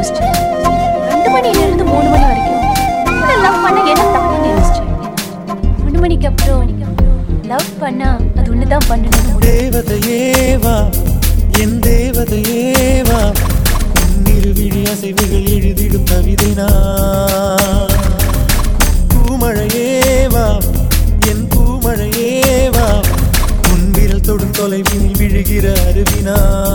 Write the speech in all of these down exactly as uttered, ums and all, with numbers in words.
நினைச்சிட்டேன். ரெண்டு மணில இருந்து மூணு மணி வரைக்கும் இவ்வளவு லவ் பண்ண என்ன தப்புன்னு நினைச்சிட்டேன். மூணு மணிக்கு அப்புறம் லவ் பண்ணா அது ஒண்ணுதான் பண்ணணும். தேவதையேவா என் தேவதையேவா இருவிழி அசைவுகள் எழுதிடும் கவிதைனா பூமழையேவா என் பூமழையேவா உன் விரல் தொடும் தொலைவினில் விழுகிற அருவினா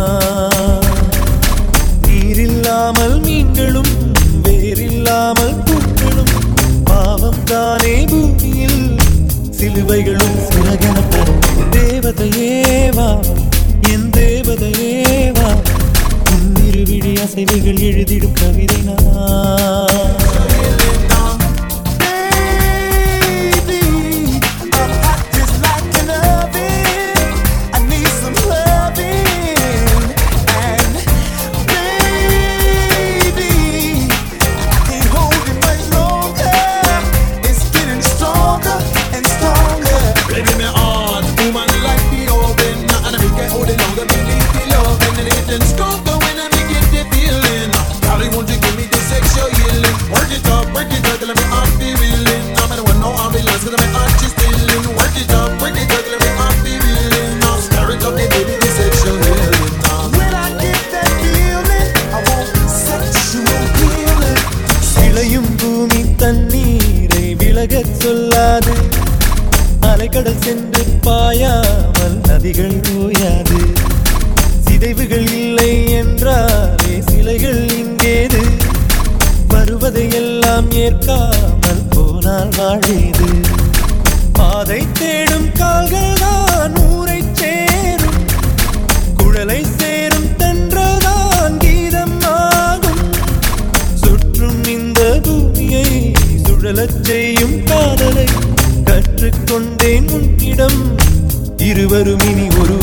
நீரில்லாமல் மீன்களும் வேறில்லாமல் பூக்களும் பாவம் தானே பூமியில் சிலுவைகளும் சிறகென பறக்கும் தேவதையேவா என் தேவதையேவா உன் இருவிழி அசைவுகள் எழுதிடும் கவிதைனா தண்ணீரை விலகச் சொல்லாது அலைக்கடல் சென்று பாயாமல் நதிகள் ஓயாது சிதைவுகள் இல்லை என்றாலே சிலைகள் இங்கேது வருவதையெல்லாம் ஏற்காமல் போனால் வாழேது பாதை தேடும் கால்கள் தான் ஊரை சேரும் குழலை சேரும் தென்றதான் கீதம் ஆகும் சுற்றும் இந்த பூமியை சுழலச் செய்யும் காதலை கற்றுக்கொண்டேன் உன்னிடம் இருவரும் இனி ஒரு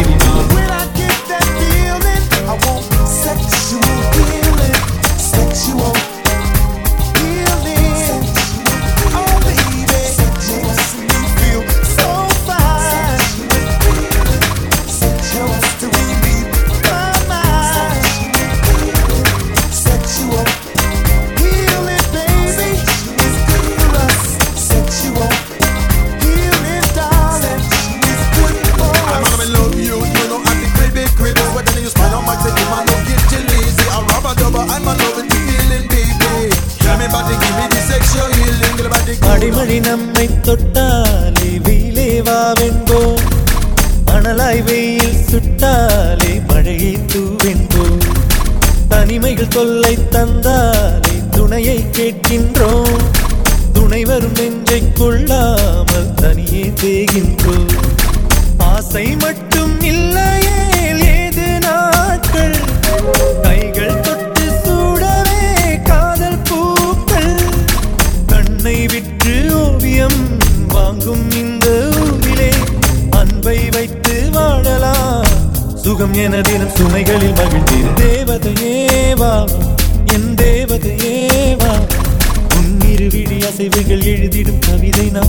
அடிமழி நம்மை தொட்டாலே வெயிலே வாவென்போம் அனலாய் வெயில் சுட்டாலே மழையை தூவென்போம் தனிமைகள் தொல்லை தந்தாலே துணையை கேட்கின்றோம் துணை வரும் நெஞ்சை கொள்ளாமல் தனியே தேகின்றோம் ஆசை மட்டும் இல்லையே ஏது நாட்கள் கைகள் தொட்டு சூடவே காதல் பூக்கள் கண்ணை விற்று ஓவியம் வாங்கும் இந்த ஊரிலே அன்பை வைத்து வாழலாம் சுகம் என தினம் சுமைகளில் மகிழ்ந்தீர் தேவதையேவா என் தேவதையேவா உன் இருவிழி அசைவுகள் எழுதிடும் கவிதைனா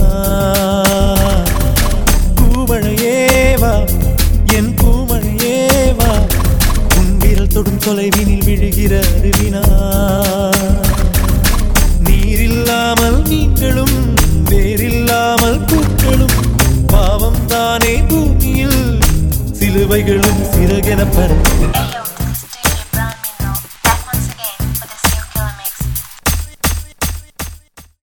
பூமழையேவா என் பூமழையேவா உன் விரல் தொடும் தொலைவினில் விழுகிற அருவினா நீரில்லாமல் மீன்களும் வேறில்லாமல் பூக்களும் பாவம் தானே பூமியில் சிலுவைகளும் சிறகென பறக்கும்